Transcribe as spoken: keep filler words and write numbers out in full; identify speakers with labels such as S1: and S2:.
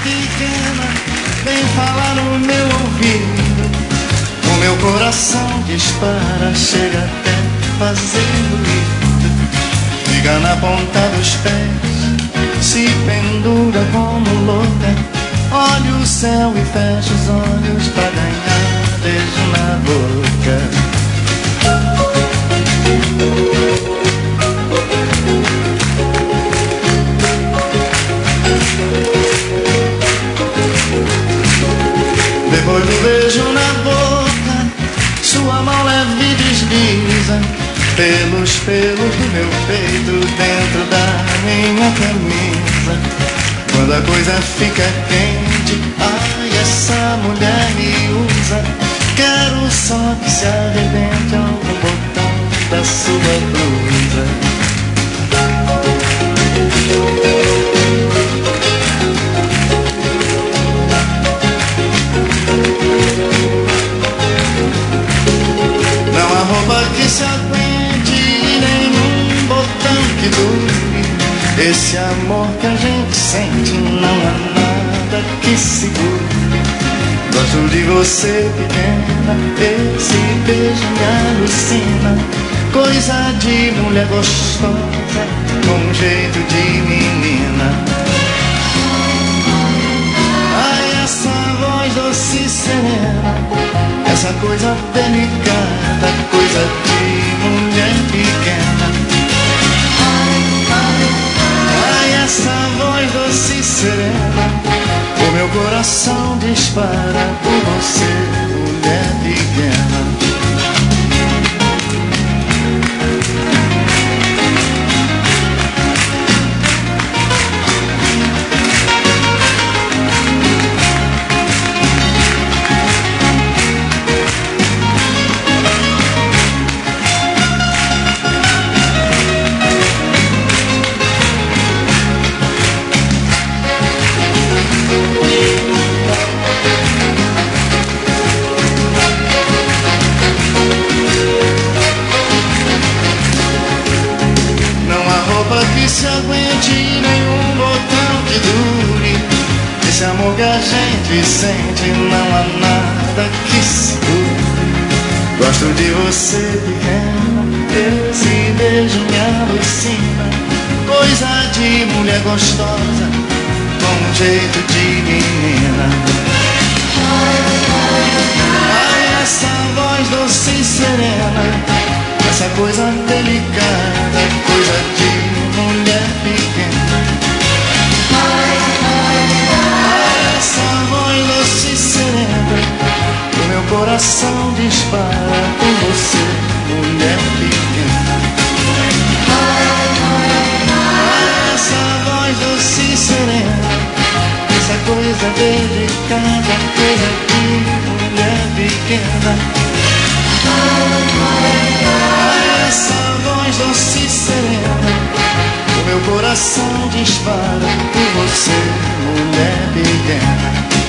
S1: pequena, vem falar no meu ouvido. O meu coração dispara, chega até fazer ruído. Fica na ponta dos pés, se pendura como louca. Olha o céu e fecha os olhos pra ganhar beijo na boca. Depois do beijo na boca, sua mão leve desliza pelos pelos do meu peito, dentro da minha camisa. Quando a coisa fica quente, ai, essa mulher me usa. Quero só que se arrebente algum botão da sua blusa. Não há roupa que se aguente e nenhum botão que dure. Esse amor que a gente sente, não há nada que segure. Gosto de você, pequena, esse beijo me alucina. Coisa de mulher gostosa, com jeito de menina. Ai, essa voz doce e serena, essa coisa delicada, coisa de mulher pequena. Ai, essa voz doce e serena, o meu coração dispara por você, mulher pequena. Que se aguente, nenhum botão que dure. Esse amor que a gente sente, não há nada que segure. Gosto de você, pequena, esse beijo me alucina. Coisa de mulher gostosa, com jeito de menina. Ai, essa voz doce e serena, essa coisa delicada, coisa de mulher pequena. Ai, essa voz doce e serena, o meu coração dispara por você, mulher pequena. Ai, essa voz doce e serena, essa coisa delicada, coisa de mulher pequena. Ai, essa voz doce e serena, o meu coração dispara por você, mulher pequena.